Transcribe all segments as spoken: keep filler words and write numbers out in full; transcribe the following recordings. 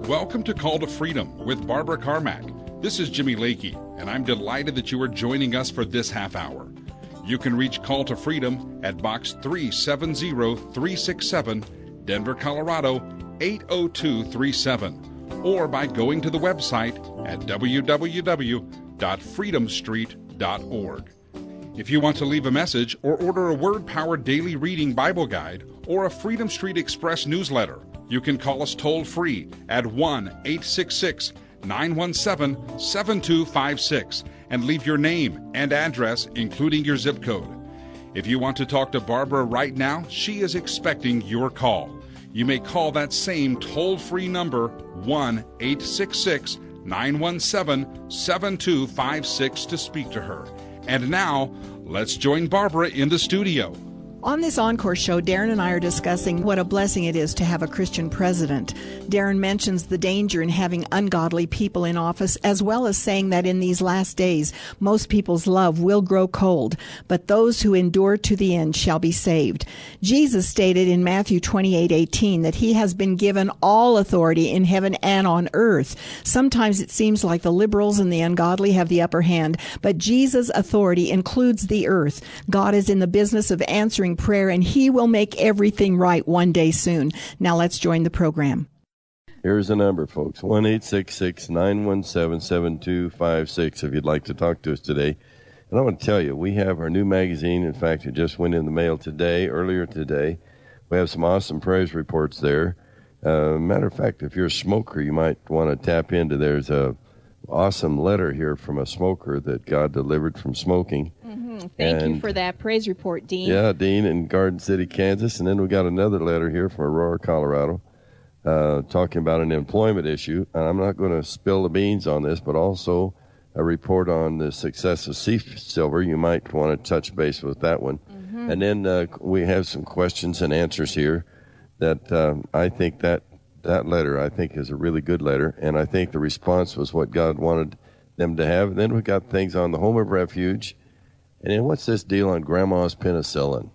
Welcome to Call to Freedom with Barbara Carmack. This is Jimmy Lakey, and I'm delighted that you are joining us for this half hour. You can reach Call to Freedom at Box three seven zero three six seven, Denver, Colorado eight oh two three seven, or by going to the website at w w w dot freedom street dot org. If you want to leave a message or order a Word-Powered Daily Reading Bible Guide or a Freedom Street Express newsletter, you can call us toll-free at one eight six six, nine one seven, seven two five six and leave your name and address, including your zip code. If you want to talk to Barbara right now, she is expecting your call. You may call that same toll-free number, one eight six six, nine one seven, seven two five six, to speak to her. And now, let's join Barbara in the studio. On this Encore show, Darren and I are discussing what a blessing it is to have a Christian president. Darren mentions the danger in having ungodly people in office, as well as saying that in these last days, most people's love will grow cold, but those who endure to the end shall be saved. Jesus stated in Matthew twenty-eight eighteen that he has been given all authority in heaven and on earth. Sometimes it seems like the liberals and the ungodly have the upper hand, but Jesus' authority includes the earth. God is in the business of answering prayer, and he will make everything right one day soon. Now let's join the program. Here's the number, folks, one eight six six, nine one seven, seven two five six if you'd like to talk to us today. And I want to tell you, we have our new magazine. In fact, it just went in the mail today, earlier today. We have some awesome praise reports there. Uh, matter of fact, if you're a smoker, you might want to tap into. There's a awesome letter here from a smoker that God delivered from smoking. Mm-hmm. Thank and, you for that praise report, Dean. Yeah, Dean in Garden City, Kansas. And then we got another letter here from Aurora, Colorado, uh, talking about an employment issue. And I'm not going to spill the beans on this, but also a report on the success of Sea Silver. You might want to touch base with that one. Mm-hmm. And then uh, we have some questions and answers here that um, I think that that letter, I think, is a really good letter. And I think the response was what God wanted them to have. And then we got things on the Home of Refuge. And then what's this deal on Grandma's penicillin?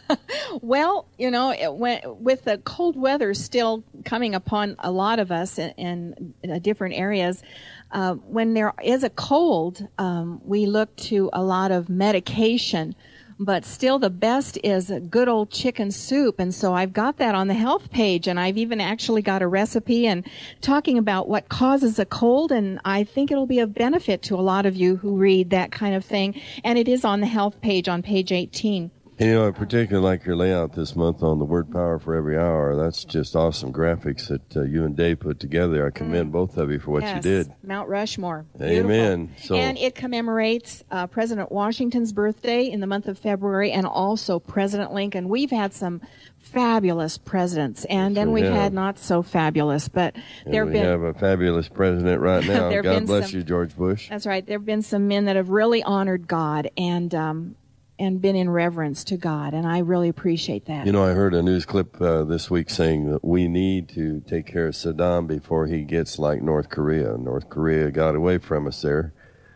Well, you know, it went, with the cold weather still coming upon a lot of us in, in, in different areas, uh, when there is a cold, um, we look to a lot of medication. But still, the best is a good old chicken soup. And so I've got that on the health page, and I've even actually got a recipe and talking about what causes a cold. And I think it'll be of benefit to a lot of you who read that kind of thing. And it is on the health page on page eighteen. And, you know, I particularly like your layout this month on the word power for every hour. That's just awesome graphics that uh, you and Dave put together. I commend mm. both of you for what yes. you did. Mount Rushmore. Amen. So, and it commemorates uh, President Washington's birthday in the month of February, and also President Lincoln. We've had some fabulous presidents, and yes, then we we've have. had not so fabulous, but there have been... We have a fabulous president right now. God bless some, you, George Bush. That's right. There have been some men that have really honored God, and... Um, and been in reverence to God, and I really appreciate that. You know, I heard a news clip uh, this week saying that we need to take care of Saddam before he gets like North Korea. North Korea got away from us there,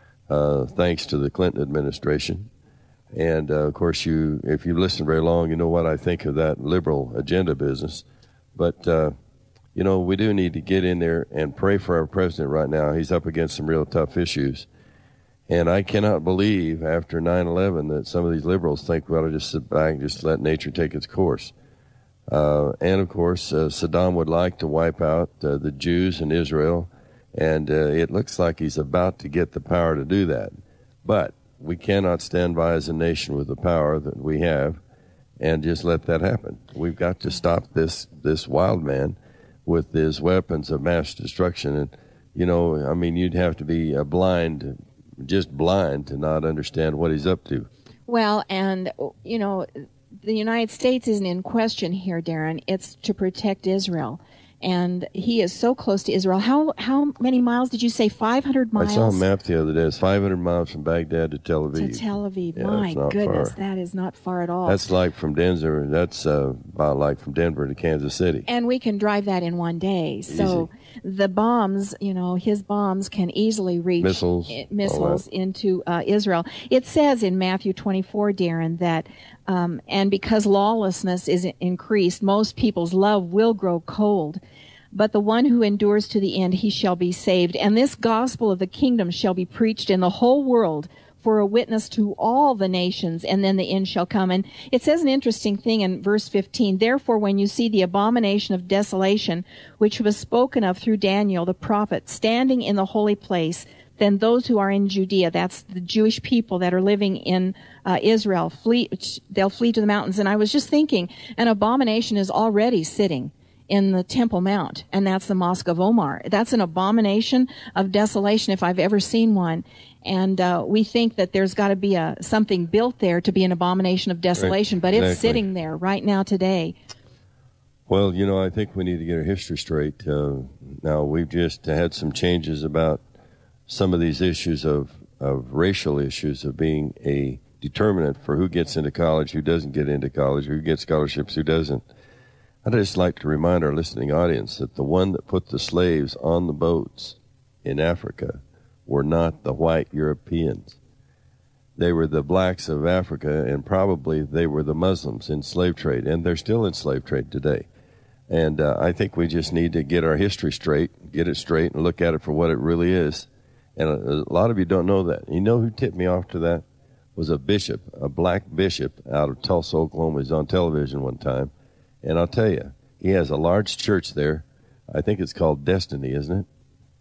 uh, thanks to the Clinton administration. And, uh, of course, you, if you listen very long, you know what I think of that liberal agenda business. But, uh, you know, we do need to get in there and pray for our president right now. He's up against some real tough issues. And I cannot believe after nine eleven that some of these liberals think we ought to just sit back and just let nature take its course. Uh, and, of course, uh, Saddam would like to wipe out uh, the Jews in Israel, and uh, it looks like he's about to get the power to do that. But we cannot stand by as a nation with the power that we have and just let that happen. We've got to stop this, this wild man with his weapons of mass destruction. And, you know, I mean, you'd have to be a blind just blind to not understand what he's up to. Well, and, you know, the United States isn't in question here, Darren. It's to protect Israel. And he is so close to Israel. How how many miles did you say? five hundred miles? I saw a map the other day. It's five hundred miles from Baghdad to Tel Aviv. To Tel Aviv. Yeah, My goodness, far. That is not far at all. That's like from Denver. That's uh, about like from Denver to Kansas City. And we can drive that in one day. So Easy. The bombs, you know, his bombs can easily reach missiles, I- missiles into uh, Israel. It says in Matthew twenty-four, Darren, that um, and because lawlessness is increased, most people's love will grow cold. but the one who endures to the end, he shall be saved. And this gospel of the kingdom shall be preached in the whole world for a witness to all the nations, and then the end shall come. And it says an interesting thing in verse fifteen, therefore when you see the abomination of desolation, which was spoken of through Daniel the prophet, standing in the holy place, then those who are in Judea, that's the Jewish people that are living in uh, Israel, flee, they'll flee to the mountains. And I was just thinking, an abomination is already sitting in the Temple Mount, and that's the Mosque of Omar. That's an abomination of desolation if I've ever seen one. And uh, we think that there's got to be a something built there to be an abomination of desolation, right. But it's exactly. Sitting there right now today. Well, you know, I think we need to get our history straight. Uh, now, we've just had some changes about some of these issues of, of racial issues of being a determinant for who gets into college, who doesn't get into college, who gets scholarships, who doesn't. I'd just like to remind our listening audience that the one that put the slaves on the boats in Africa were not the white Europeans. They were the blacks of Africa, and probably they were the Muslims in slave trade, and they're still in slave trade today. And uh, I think we just need to get our history straight, get it straight, and look at it for what it really is. And a, a lot of you don't know that. You know who tipped me off to that? Was a bishop, a black bishop out of Tulsa, Oklahoma. He's on television one time. And I'll tell you, he has a large church there. I think it's called Destiny, isn't it?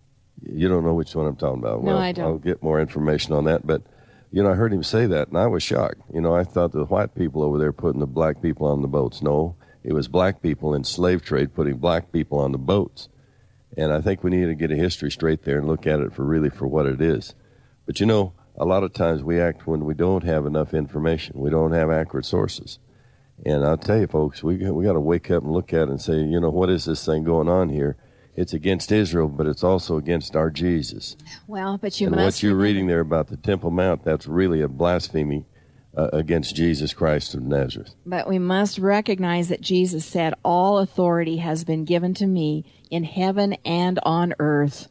You don't know which one I'm talking about. No, well, I don't. I'll get more information on that. But, you know, I heard him say that, and I was shocked. You know, I thought the white people over there putting the black people on the boats. No, it was black people in slave trade putting black people on the boats. And I think we need to get a history straight there and look at it for really for what it is. But, you know, a lot of times we act when we don't have enough information. We don't have accurate sources. And I'll tell you, folks, we got, we got to wake up and look at it and say, you know, what is this thing going on here? It's against Israel, but it's also against our Jesus. Well, but you and must... what you're reading there about the Temple Mount, that's really a blasphemy uh, against Jesus Christ of Nazareth. But we must recognize that Jesus said, all authority has been given to me in heaven and on earth.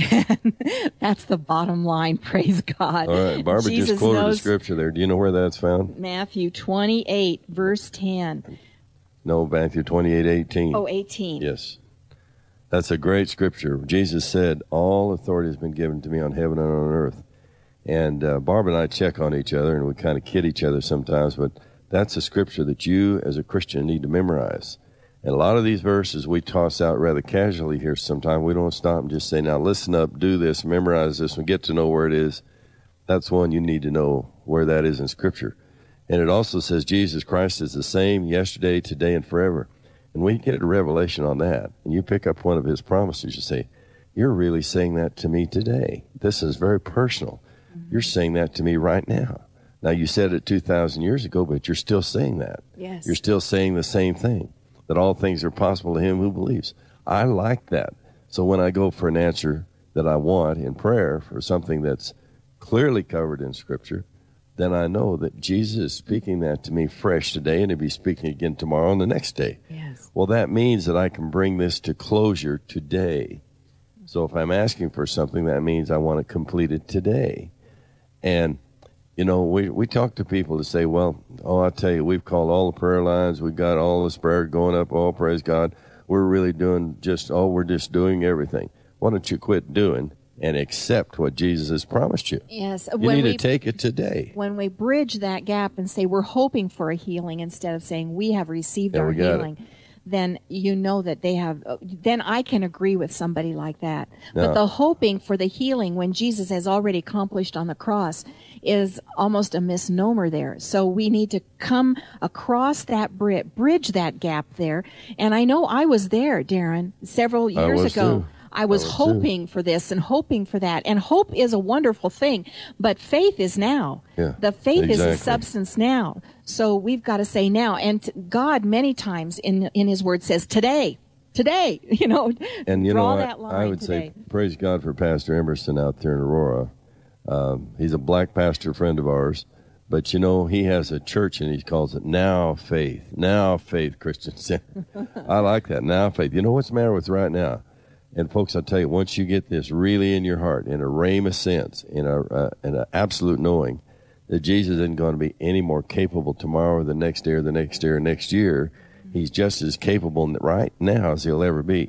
That's the bottom line, praise God. All right, Barbara Jesus just quoted knows a scripture there. Do you know where that's found? Matthew twenty-eight, verse ten. No, Matthew twenty-eight, eighteen. Oh, eighteen. Yes. That's a great scripture. Jesus said, all authority has been given to me on heaven and on earth. And uh, Barbara and I check on each other, and we kind of kid each other sometimes, but that's a scripture that you as a Christian need to memorize. And a lot of these verses we toss out rather casually here sometimes. We don't stop and just say, now listen up, do this, memorize this, and get to know where it is. That's one you need to know where that is in Scripture. And it also says Jesus Christ is the same yesterday, today, and forever. And when you get a revelation on that, and you pick up one of his promises, you say, you're really saying that to me today. This is very personal. Mm-hmm. You're saying that to me right now. Now, you said it two thousand years ago, but you're still saying that. Yes. You're still saying the same thing, that all things are possible to him who believes. I like that. So when I go for an answer that I want in prayer for something that's clearly covered in Scripture, then I know that Jesus is speaking that to me fresh today, and he'll be speaking again tomorrow and the next day. Yes. Well, that means that I can bring this to closure today. So if I'm asking for something, that means I want it completed today. And, you know, we, we talk to people to say, well, oh, I tell you, we've called all the prayer lines. We've got all this prayer going up. Oh, praise God. We're really doing just, oh, we're just doing everything. Why don't you quit doing and accept what Jesus has promised you? Yes. You when need we, to take it today. When we bridge that gap and say we're hoping for a healing instead of saying we have received Yeah, our we got healing, then you know that they have, then I can agree with somebody like that. No. But the hoping for the healing when Jesus has already accomplished on the cross is almost a misnomer there. So we need to come across that bridge, bridge that gap there. And I know I was there, Darren, several I years was ago. too. I was, I was hoping too. for this and hoping for that. And hope is a wonderful thing, but faith is now. Yeah, the faith exactly. is the substance now. So we've got to say now. And t- God many times in in his word says today, today, you know, And you draw know, that line I, I would today. say praise God for Pastor Emerson out there in Aurora. Um, he's a black pastor friend of ours. But, you know, he has a church, and he calls it Now Faith. Now Faith Christian Center. I like that, Now Faith. You know what's the matter with right now? And, folks, I'll tell you, once you get this really in your heart, in a rhema sense, in a uh, in an absolute knowing that Jesus isn't going to be any more capable tomorrow or the next day or the next day or next year, he's just as capable right now as he'll ever be.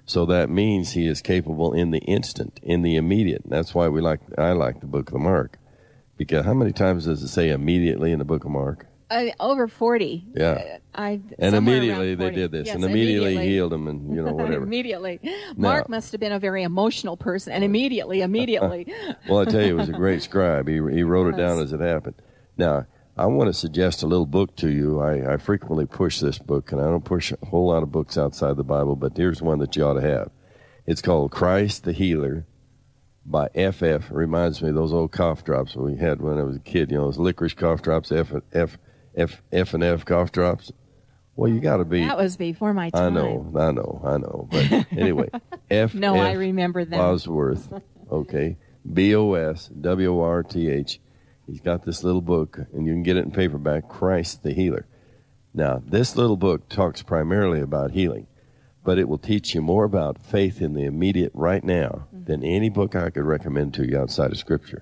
So that means he is capable in the instant, in the immediate. That's why we like. I like the book of Mark, because how many times does it say immediately in the book of Mark? Uh, over forty. Yeah. Uh, I, and immediately they did this, yes, and immediately, immediately healed him, and you know whatever. Immediately. Mark Now, must have been a very emotional person, and immediately, immediately. Well, I tell you, he was a great scribe. He he wrote it down as it happened. Now, I want to suggest a little book to you. I, I frequently push this book, and I don't push a whole lot of books outside the Bible, but here's one that you ought to have. It's called Christ the Healer by F F. It reminds me of those old cough drops we had when I was a kid. You know, those licorice cough drops, F, F, F, F and F cough drops. Well, you got to be. That was before my time. I know, I know, I know. But anyway, F. No, F I remember that. Bosworth, okay, B O S W O R T H. He's got this little book, and you can get it in paperback, Christ the Healer. Now, this little book talks primarily about healing, but it will teach you more about faith in the immediate right now mm-hmm. than any book I could recommend to you outside of Scripture.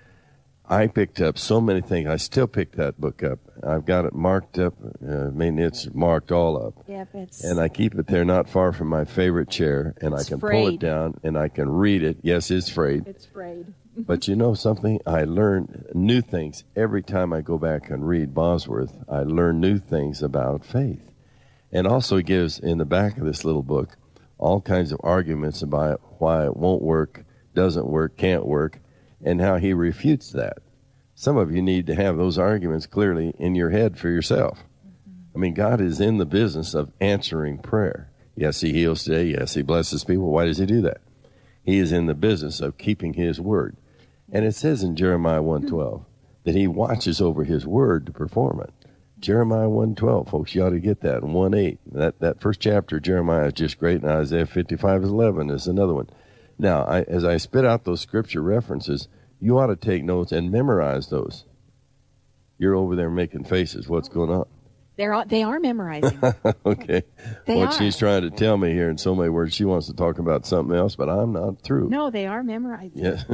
I picked up so many things. I still pick that book up. I've got it marked up. Uh, I mean, it's marked all up. Yep, it's... And I keep it there not far from my favorite chair, and I can frayed. pull it down, and I can read it. Yes, it's frayed. It's frayed. But you know something? I learn new things every time I go back and read Bosworth. I learn new things about faith. And also he gives, in the back of this little book, all kinds of arguments about why it won't work, doesn't work, can't work, and how he refutes that. Some of you need to have those arguments clearly in your head for yourself. I mean, God is in the business of answering prayer. Yes, he heals today. Yes, he blesses people. Why does he do that? He is in the business of keeping his word. And it says in Jeremiah one twelve that he watches over his word to perform it. Jeremiah one twelve, folks, you ought to get that. And one eight, that, that first chapter of Jeremiah is just great, and Isaiah fifty-five eleven is another one. Now, I, as I spit out those scripture references, you ought to take notes and memorize those. You're over there making faces. What's going on? They're, they are memorizing. Okay. They what are. she's trying to tell me here in so many words, she wants to talk about something else, but I'm not through. No, they are memorizing. Yes.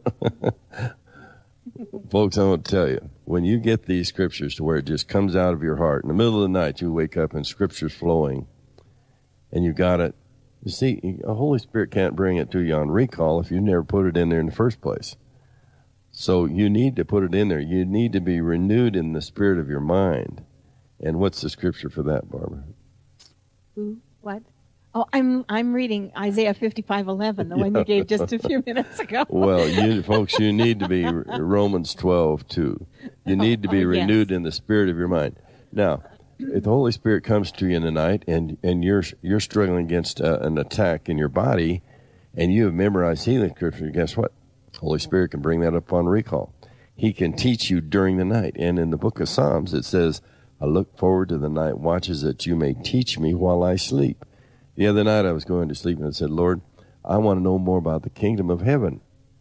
Folks, I want to tell you, when you get these scriptures to where it just comes out of your heart, in the middle of the night you wake up and scripture's flowing, and you got it. You see, the Holy Spirit can't bring it to you on recall if you never put it in there in the first place. So you need to put it in there. You need to be renewed in the spirit of your mind. And what's the scripture for that, Barbara? Ooh, what? Oh, I'm I'm reading Isaiah fifty-five eleven, the yeah. one you gave just a few minutes ago. Well, you folks, you need to be Romans twelve two. You need to be oh, renewed yes. in the spirit of your mind. Now, if the Holy Spirit comes to you in the night and and you're you're struggling against uh, an attack in your body, and you have memorized healing scripture, guess what? The Holy Spirit can bring that up on recall. He can teach you during the night. And in the book of Psalms, it says, I look forward to the night watches that you may teach me while I sleep. The other night I was going to sleep and I said, Lord, I want to know more about the kingdom of heaven.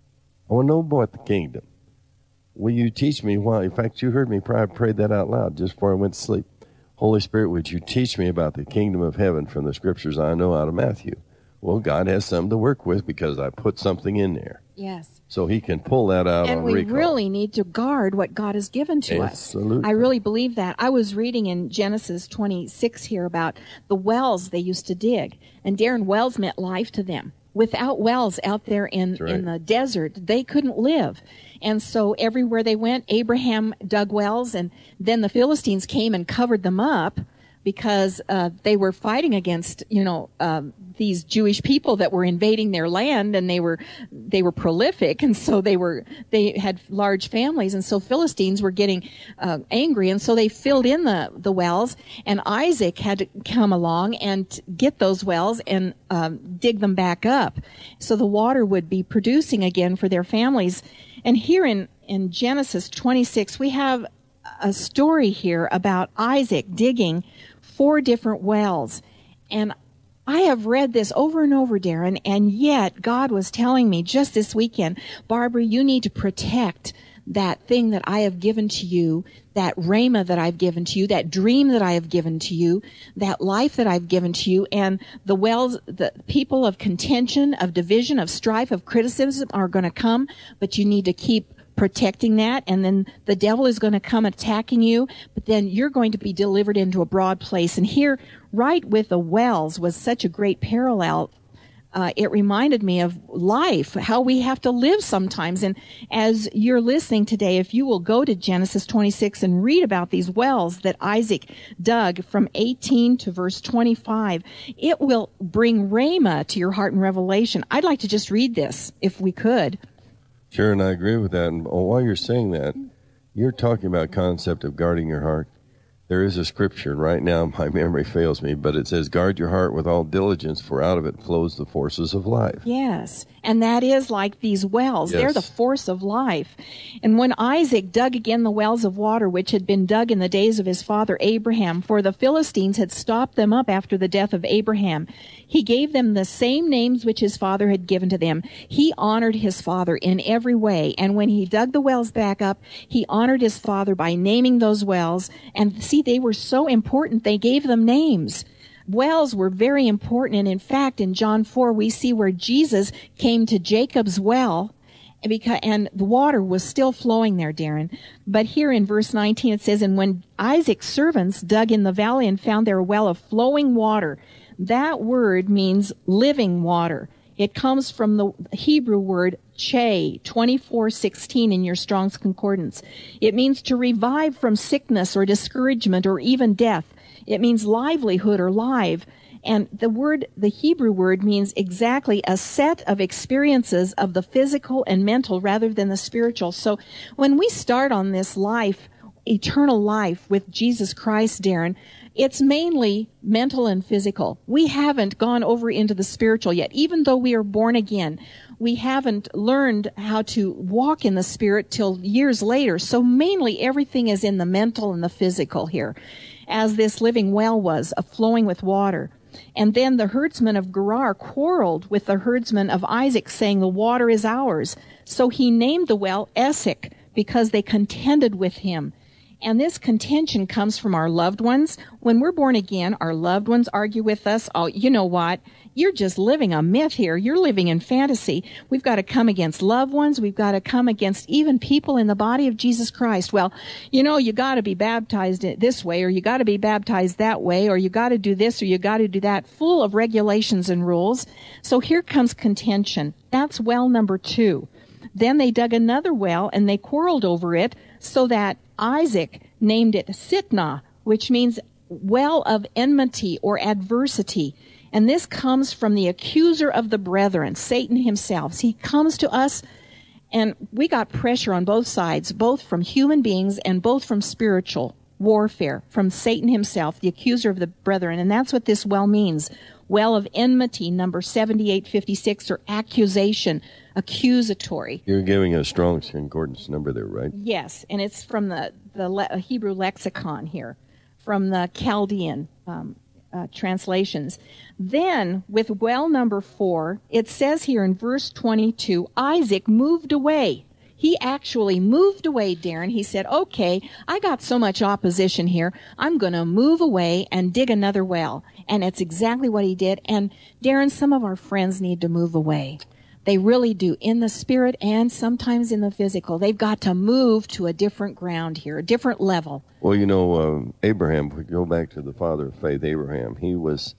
I want to know more about the kingdom. Will you teach me why? In fact, you heard me pray, I prayed that out loud just before I went to sleep. Holy Spirit, would you teach me about the kingdom of heaven from the scriptures I know out of Matthew? Well, God has something to work with because I put something in there. Yes. So he can pull that out and on we recall. really need to guard what God has given to Absolutely. us. I really believe that. I was reading in Genesis twenty-six here about the wells they used to dig. And Darren, wells meant life to them. Without wells out there in, right. in the desert, they couldn't live. And so everywhere they went, Abraham dug wells, and then the Philistines came and covered them up because uh, they were fighting against, you know, um, these Jewish people that were invading their land, and they were they were prolific, and so they were they had large families, and so Philistines were getting uh, angry, and so they filled in the the wells, and Isaac had to come along and get those wells and um, dig them back up, so the water would be producing again for their families. And here in in Genesis twenty-six, we have a story here about Isaac digging four different wells. And I have read this over and over, Darren, and yet God was telling me just this weekend, Barbara, you need to protect that thing that I have given to you, that rhema that I've given to you, that dream that I have given to you, that life that I've given to you, and the wells, the people of contention, of division, of strife, of criticism are going to come, but you need to keep protecting that, and then the devil is going to come attacking you, but then you're going to be delivered into a broad place. And here, right with the wells, was such a great parallel uh, it reminded me of life, how we have to live sometimes. And as you're listening today, if you will go to Genesis twenty-six and read about these wells that Isaac dug from eighteen to verse twenty-five, it will bring rhema to your heart and revelation. I'd like to just read this, if we could. Sure, and I agree with that. And while you're saying that, you're talking about concept of guarding your heart. There is a scripture, right now my memory fails me, but it says, guard your heart with all diligence, for out of it flows the forces of life. Yes, and that is like these wells. Yes. They're the force of life. And when Isaac dug again the wells of water, which had been dug in the days of his father Abraham, for the Philistines had stopped them up after the death of Abraham, he gave them the same names which his father had given to them. He honored his father in every way. And when he dug the wells back up, he honored his father by naming those wells. And see, they were so important, they gave them names. Wells were very important. And in fact, in John four, we see where Jesus came to Jacob's well, and, because, and the water was still flowing there, Darren. But here in verse nineteen, it says, and when Isaac's servants dug in the valley and found there a well of flowing water, that word means living water. It comes from the Hebrew word che, twenty-four sixteen in your Strong's Concordance. It means to revive from sickness or discouragement or even death. It means livelihood or live. And the word, the Hebrew word, means exactly a set of experiences of the physical and mental rather than the spiritual. So when we start on this life, eternal life with Jesus Christ, Darren, it's mainly mental and physical. We haven't gone over into the spiritual yet. Even though we are born again, we haven't learned how to walk in the Spirit till years later. So mainly everything is in the mental and the physical here, as this living well was, a flowing with water. And then the herdsman of Gerar quarreled with the herdsman of Isaac, saying, the water is ours. So he named the well Esek, because they contended with him. And this contention comes from our loved ones. When we're born again, our loved ones argue with us. Oh, you know what? You're just living a myth here. You're living in fantasy. We've got to come against loved ones. We've got to come against even people in the body of Jesus Christ. Well, you know, you got to be baptized this way, or you got to be baptized that way, or you got to do this, or you got to do that, full of regulations and rules. So here comes contention. That's well number two. Then they dug another well, and they quarreled over it, so that Isaac named it Sitnah, which means well of enmity or adversity. And this comes from the accuser of the brethren, Satan himself. He comes to us, and we got pressure on both sides, both from human beings and both from spiritual warfare, from Satan himself, the accuser of the brethren. And that's what this well means. Well of enmity, number seventy-eight fifty-six, or accusation, accusatory. You're giving a Strong's Concordance number there, right? Yes, and it's from the, the le- Hebrew lexicon here, from the Chaldean um, uh, translations. Then, with well number four, it says here in verse twenty-two, Isaac moved away. He actually moved away, Darren. He said, okay, I got so much opposition here, I'm going to move away and dig another well. And it's exactly what he did. And Darren, some of our friends need to move away. They really do, in the spirit and sometimes in the physical. They've got to move to a different ground here, a different level. Well, you know, um, Abraham, if we go back to the father of faith, Abraham, he was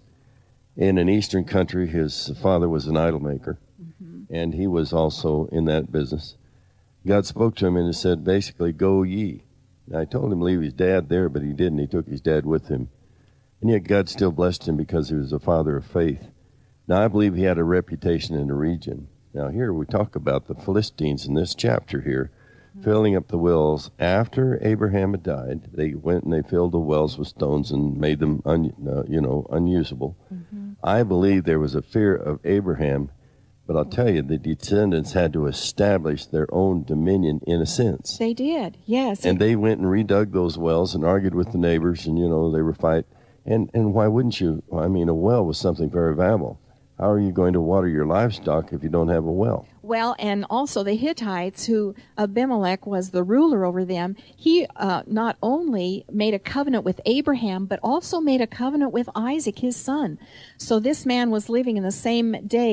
in an eastern country. His father was an idol maker, mm-hmm. and he was also in that business. God spoke to him and he said, basically, go ye. Now, I told him to leave his dad there, but he didn't. He took his dad with him. And yet God still blessed him because he was a father of faith. Now, I believe he had a reputation in the region. Now, here we talk about the Philistines in this chapter here, mm-hmm. filling up the wells. After Abraham had died, they went and they filled the wells with stones and made them, un, uh, you know, unusable. Mm-hmm. I believe there was a fear of Abraham. But I'll tell you, the descendants had to establish their own dominion in a sense. They did, yes. And they went and redug those wells and argued with the neighbors, and, you know, they were fight. And, and why wouldn't you? I mean, a well was something very valuable. How are you going to water your livestock if you don't have a well? Well, and also the Hittites, who Abimelech was the ruler over them, he uh, not only made a covenant with Abraham, but also made a covenant with Isaac, his son. So this man was living in the same day that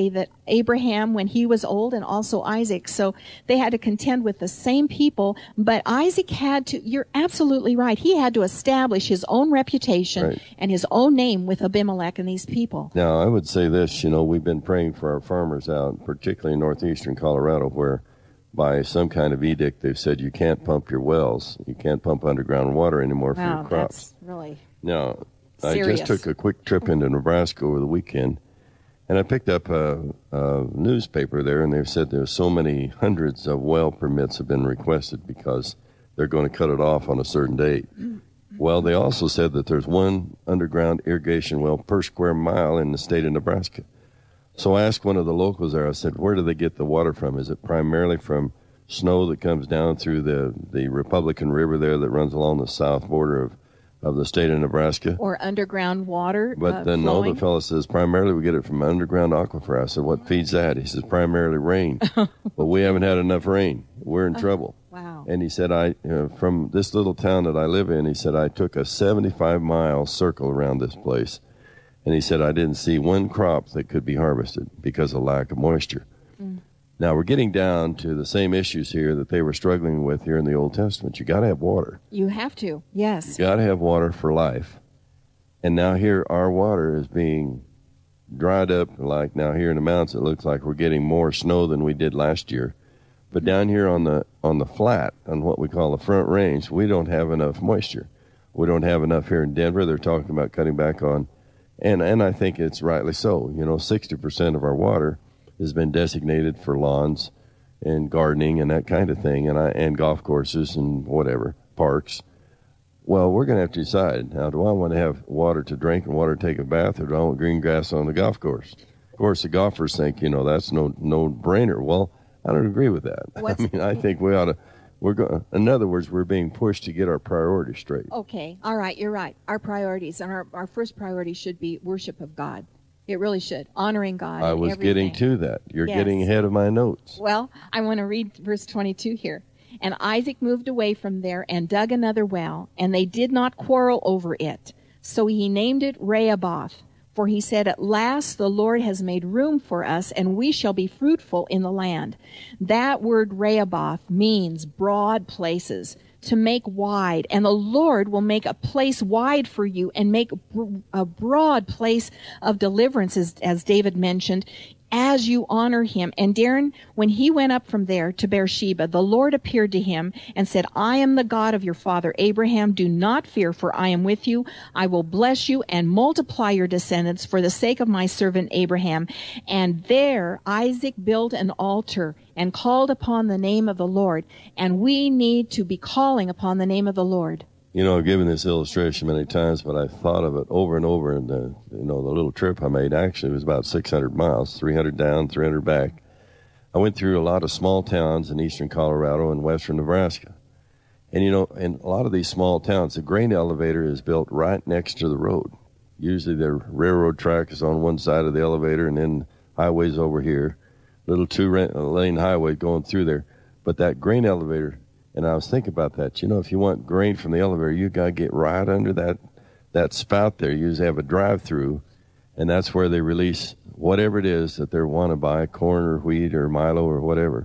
Abraham when he was old and also Isaac. So they had to contend with the same people. But Isaac had to, you're absolutely right, he had to establish his own reputation right. and his own name with Abimelech and these people. Now, I would say this, you know, we've been praying for our farmers out, particularly in northeastern Colorado, where by some kind of edict they've said you can't pump your wells, you can't pump underground water anymore for wow, your crops. That's really now, serious. I just took a quick trip into Nebraska over the weekend, and I picked up a, a newspaper there, and they said there's so many hundreds of well permits have been requested because they're going to cut it off on a certain date. Well, they also said that there's one underground irrigation well per square mile in the state of Nebraska. So I asked one of the locals there, I said, where do they get the water from? Is it primarily from snow that comes down through the, the Republican River there that runs along the south border of, of the state of Nebraska? Or underground water But uh, then flowing? no, the fellow says, primarily we get it from underground aquifer. I said, what feeds that? He says, primarily rain. But we haven't had enough rain. We're in trouble. Wow. And he said, I, you know, from this little town that I live in, he said, I took a seventy-five mile circle around this place. And he said, I didn't see one crop that could be harvested because of lack of moisture. Mm. Now, we're getting down to the same issues here that they were struggling with here in the Old Testament. You got to have water. You have to, yes. You got to have water for life. And now here, our water is being dried up. Like now here in the mountains, it looks like we're getting more snow than we did last year. But down here on the on the flat, on what we call the Front Range, we don't have enough moisture. We don't have enough here in Denver. They're talking about cutting back on, and, and I think it's rightly so. You know, sixty percent of our water has been designated for lawns and gardening and that kind of thing, and I and golf courses and whatever, parks. Well, we're going to have to decide, now, do I want to have water to drink and water to take a bath, or do I want green grass on the golf course? Of course, the golfers think, you know, that's no no brainer. Well, I don't agree with that. What's, I mean, I think we ought to, we're going, in other words, we're being pushed to get our priorities straight. Okay. All right. You're right. Our priorities, and our, our first priority should be worship of God. It really should. Honoring God. I was everything. getting to that. You're yes. getting ahead of my notes. Well, I want to read verse twenty-two here. And Isaac moved away from there and dug another well, and they did not quarrel over it. So he named it Rehoboth. For he said, at last the Lord has made room for us, and we shall be fruitful in the land. That word Rehoboth means broad places, to make wide. And the Lord will make a place wide for you and make a broad place of deliverance, as, as David mentioned, as you honor him. And Darren, when he went up from there to Beersheba, the Lord appeared to him and said, I am the God of your father Abraham. Do not fear, for I am with you. I will bless you and multiply your descendants for the sake of my servant Abraham. And there Isaac built an altar and called upon the name of the Lord. And we need to be calling upon the name of the Lord. You know, I've given this illustration many times, but I've thought of it over and over. And the, you know, the little trip I made actually was about six hundred miles, three hundred down, three hundred back. I went through a lot of small towns in eastern Colorado and western Nebraska. And, you know, in a lot of these small towns, the grain elevator is built right next to the road. Usually the railroad track is on one side of the elevator, and then highways over here, little two-lane highway going through there. But that grain elevator, and I was thinking about that. You know, if you want grain from the elevator, you got to get right under that that spout there. You usually have a drive-through, and that's where they release whatever it is that they want to buy, corn or wheat or Milo or whatever.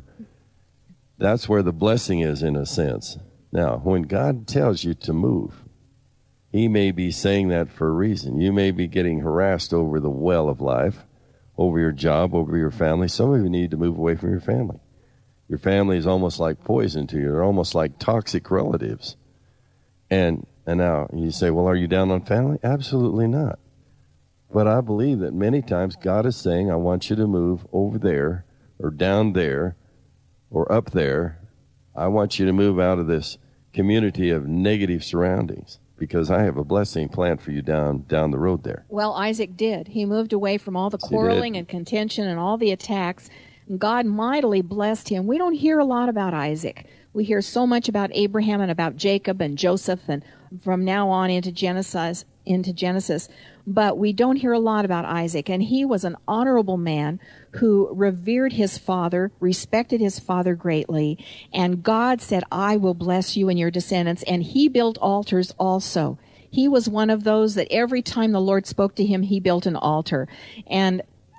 That's where the blessing is, in a sense. Now, when God tells you to move, he may be saying that for a reason. You may be getting harassed over the well of life, over your job, over your family. Some of you need to move away from your family. Your family is almost like poison to you. They're almost like toxic relatives. And and now you say, well, are you down on family? Absolutely not. But I believe that many times God is saying, I want you to move over there or down there or up there. I want you to move out of this community of negative surroundings, because I have a blessing planned for you down down the road there. Well, Isaac did. He moved away from all the quarreling and contention and all the attacks. God mightily blessed him. We don't hear a lot about Isaac. We hear so much about Abraham and about Jacob and Joseph, and from now on into Genesis, into Genesis. But we don't hear a lot about Isaac. And he was an honorable man who revered his father, respected his father greatly. And God said, I will bless you and your descendants. And he built altars also. He was one of those that every time the Lord spoke to him, he built an altar. And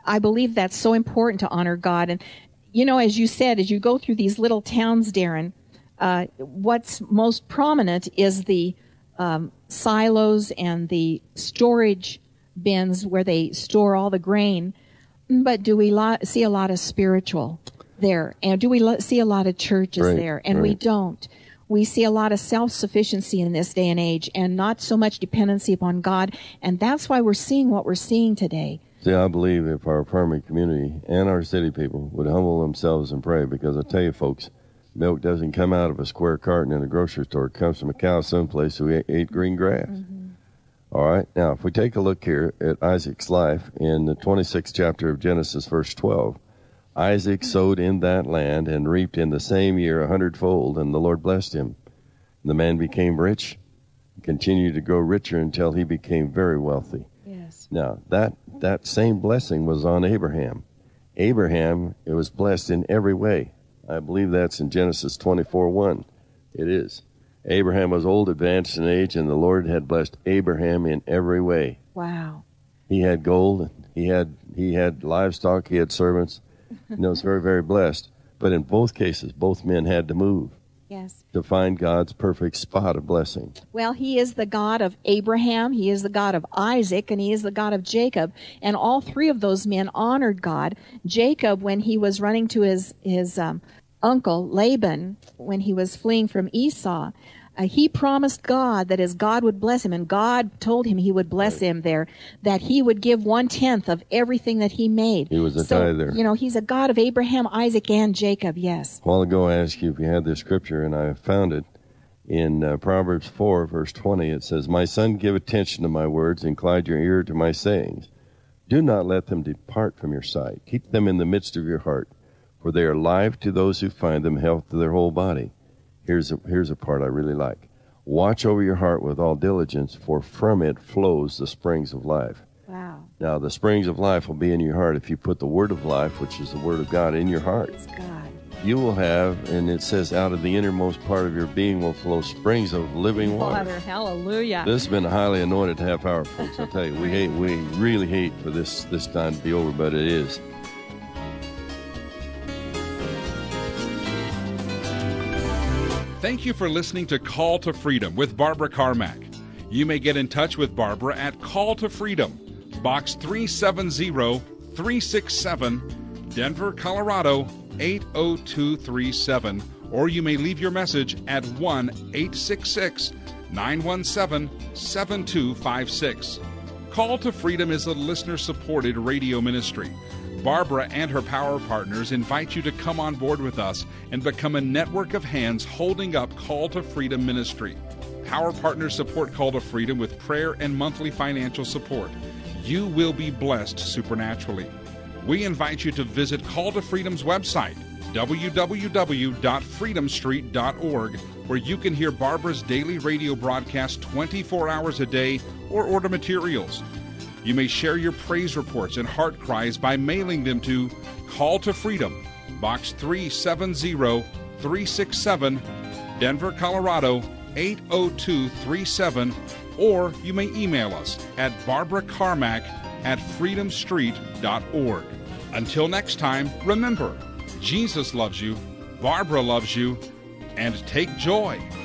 I believe that's so important to honor God. And, you know, as you said, as you go through these little towns, Darren, uh, what's most prominent is the um, silos and the storage bins where they store all the grain. But do we lo- see a lot of spiritual there? And do we lo- see a lot of churches right, there? And right. we don't. We see a lot of self-sufficiency in this day and age and not so much dependency upon God. And that's why we're seeing what we're seeing today. See, I believe if our apartment community and our city people would humble themselves and pray, because I tell you, folks, milk doesn't come out of a square carton in a grocery store. It comes from a cow someplace who ate green grass. Mm-hmm. All right. Now, if we take a look here at Isaac's life in the twenty-sixth chapter of Genesis, verse twelve, Isaac sowed in that land and reaped in the same year a hundredfold, and the Lord blessed him. The man became rich, continued to grow richer until he became very wealthy. Yes. Now, that, that same blessing was on Abraham. Abraham, it was blessed in every way. I believe that's in Genesis twenty-four one. It is. Abraham was old, advanced in age, and the Lord had blessed Abraham in every way. Wow. He had gold, he had he had livestock, he had servants. You know, it's very, very blessed. But in both cases, both men had to move. Yes. To find God's perfect spot of blessing. Well, he is the God of Abraham, he is the God of Isaac, and he is the God of Jacob. And all three of those men honored God. Jacob, when he was running to his, his um, uncle Laban, when he was fleeing from Esau, Uh, he promised God that as God would bless him, and God told him he would bless right. him there, that he would give one-tenth of everything that he made. He was a so, tither. You know, he's a God of Abraham, Isaac, and Jacob, yes. A while ago I asked you if you had this scripture, and I found it in uh, Proverbs four, verse twenty. It says, "My son, give attention to my words, incline your ear to my sayings. Do not let them depart from your sight. Keep them in the midst of your heart, for they are life to those who find them, health to their whole body." Here's a, here's a part I really like. "Watch over your heart with all diligence, for from it flows the springs of life." Wow. Now, the springs of life will be in your heart if you put the word of life, which is the word of God, in your heart. It's God. You will have, and it says, out of the innermost part of your being will flow springs of living water. Water, hallelujah. This has been a highly anointed half hour, folks. I'll tell you, we hate, we really hate for this, this time to be over, but it is. Thank you for listening to Call to Freedom with Barbara Carmack. You may get in touch with Barbara at Call to Freedom, Box three seven zero, three six seven, Denver, Colorado eight oh two three seven, or you may leave your message at one eight six six, nine one seven, seven two five six. Call to Freedom is a listener-supported radio ministry. Barbara and her power partners invite you to come on board with us and become a network of hands holding up Call to Freedom ministry. Power partners support Call to Freedom with prayer and monthly financial support. You will be blessed supernaturally. We invite you to visit Call to Freedom's website, w w w dot freedom street dot org, where you can hear Barbara's daily radio broadcast twenty-four hours a day or order materials. You may share your praise reports and heart cries by mailing them to Call to Freedom, Box three seven zero, three six seven, Denver, Colorado eight oh two three seven, or you may email us at barbara carmack at freedom street dot org. Until next time, remember, Jesus loves you, Barbara loves you, and take joy